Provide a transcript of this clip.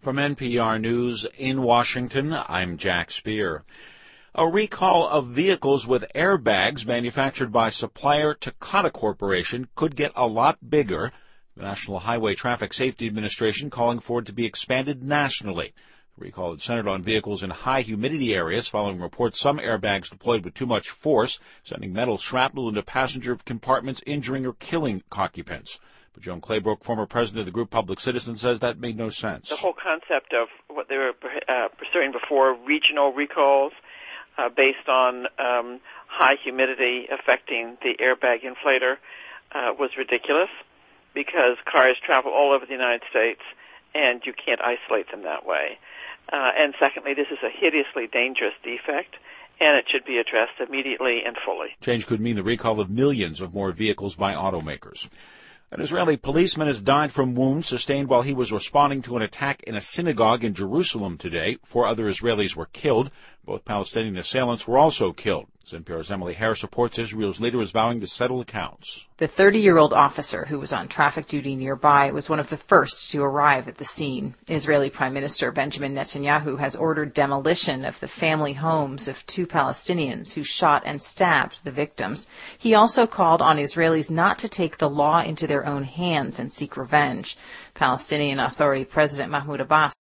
From NPR News in Washington, I'm Jack Speer. A recall of vehicles with airbags manufactured by supplier Takata Corporation could get a lot bigger. The National Highway Traffic Safety Administration calling for it to be expanded nationally. The recall had centered on vehicles in high humidity areas following reports some airbags deployed with too much force, sending metal shrapnel into passenger compartments, injuring or killing occupants. But Joan Claybrook, former president of the group Public Citizen, says that made no sense. The whole concept of what they were pursuing before, regional recalls, based on high humidity affecting the airbag inflator, was ridiculous because cars travel all over the United States and you can't isolate them that way. And secondly, this is a hideously dangerous defect and it should be addressed immediately and fully. Change could mean the recall of millions of more vehicles by automakers. An Israeli policeman has died from wounds sustained while he was responding to an attack in a synagogue in Jerusalem today. 4 other Israelis were killed. Both Palestinian assailants were also killed. NPR's Emily Harris reports Israel's leader is vowing to settle accounts. The 30-year-old officer who was on traffic duty nearby was one of the first to arrive at the scene. Israeli Prime Minister Benjamin Netanyahu has ordered demolition of the family homes of 2 Palestinians who shot and stabbed the victims. He also called on Israelis not to take the law into their own hands and seek revenge. Palestinian Authority President Mahmoud Abbas